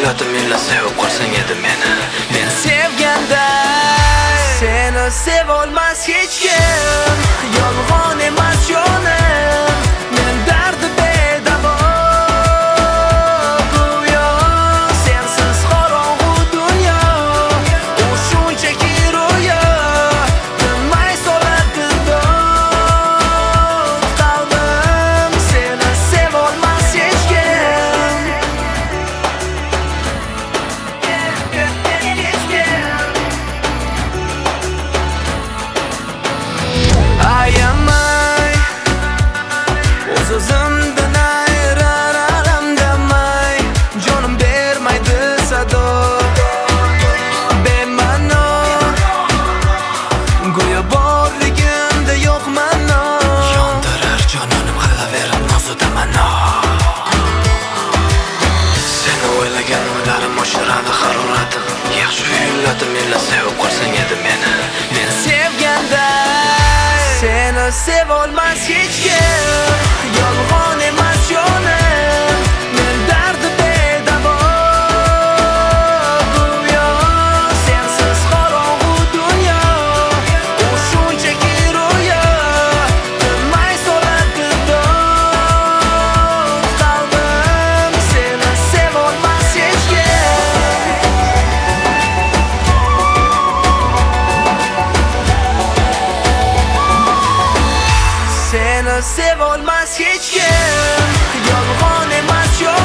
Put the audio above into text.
yo'lladim illa sevib qolsang edi meni. Men sevganda seni sevolmas hech kim. Yolg'on emas jonim, men dardi bedavo. Go'yo sensiz qorong'u dunyo, u shunchaki ro'yo. Tinmay soladi dod qalbim, seni sevolmas hech kim. Ayamay, o'z-o'zimdan ayraram demay, jonim bermaydi sado. Bema'no, go'yo borligimda yo'q ma'no. Yondirar jonim qilaverib nozuda mano. Seni o'ylagan o'ylarim oshiradi haroratim. Yaxshi yo'lladim illa sevib qolsang edi meni. Men sevganda seni sevolmas hech kim. Yolg'on emas jonim, men dardi bedavo. Go'yo sensiz qorong'u dunyo, u shunchaki ro'yo. Tinmay soladi dod qalbim, seni sevolmas hech kim. Seni sevolmas hech kim. Yolg'on emas jonim.